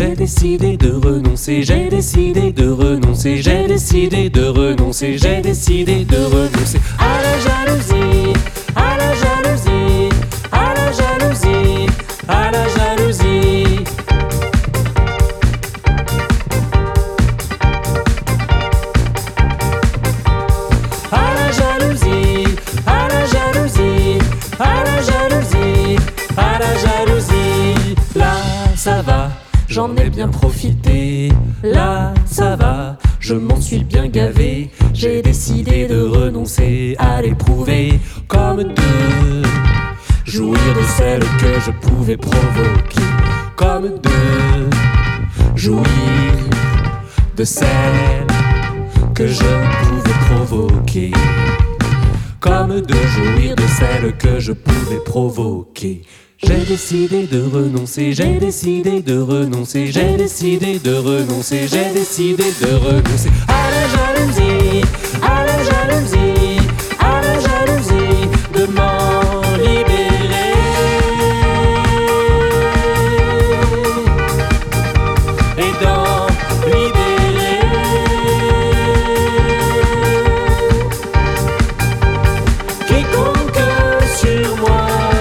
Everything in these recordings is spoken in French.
j'ai décidé de renoncer, j'ai décidé de renoncer, j'ai décidé de renoncer, j'ai décidé de renoncer à la jalousie, à la jalousie, à la jalousie, à la jalousie. À la jalousie, à la jalousie, à la jalousie, à la jalousie. Là ça va, j'en ai bien profité. Là ça va, je m'en suis bien gavé. J'ai décidé de renoncer à l'éprouver comme deux. Jouir de celle que je pouvais provoquer comme deux. Jouir de celle que je pouvais provoquer comme de jouir de celle que je pouvais provoquer. J'ai décidé de renoncer, j'ai décidé de renoncer, j'ai décidé de renoncer, j'ai décidé de renoncer à la jalousie, à la jalousie, à la jalousie, de m'en libérer et d'en libérer quiconque sur moi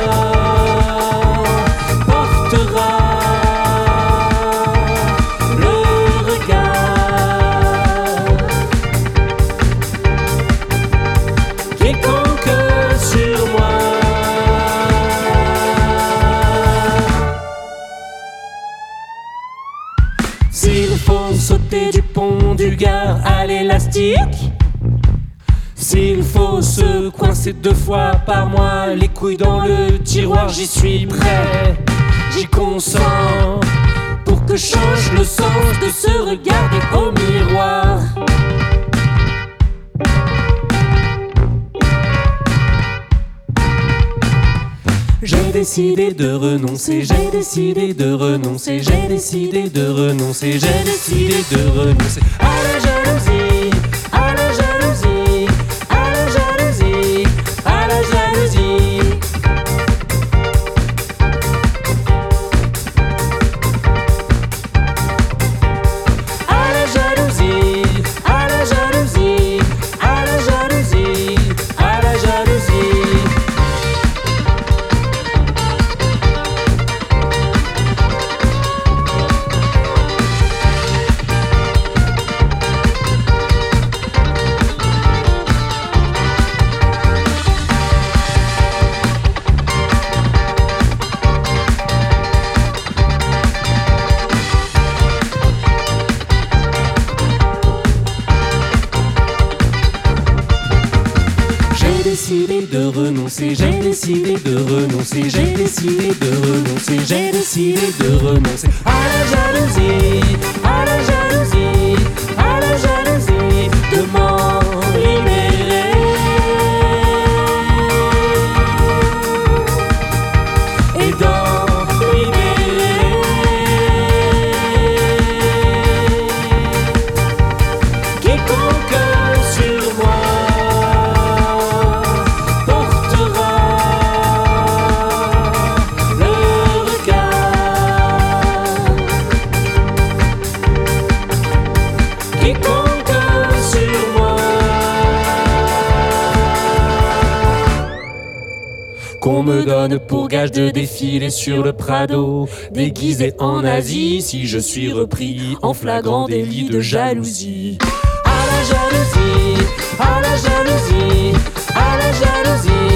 s'il faut sauter du pont du Gard à l'élastique, s'il faut se coincer 2 fois par mois les couilles dans le tiroir, j'y suis prêt, j'y consens pour que change le sens de se regarder au miroir. J'ai décidé de renoncer, j'ai décidé de renoncer, j'ai décidé de renoncer, j'ai décidé de renoncer à la jalousie, à la jalousie, à la jalousie, à la jalousie. À la jalousie, à la jalousie, à la jalousie, à la jalousie. J'ai décidé de renoncer, j'ai décidé de renoncer, j'ai décidé de renoncer, j'ai décidé de renoncer à la jalousie, à la jalousie, à la jalousie, de m'en libérer et d'en libérer quiconque sur moi quiconque sur moi. Qu'on me donne pour gage de défiler sur le Prado, déguisé en Asie, si je suis repris en flagrant délit de jalousie. À la jalousie, à la jalousie, à la jalousie.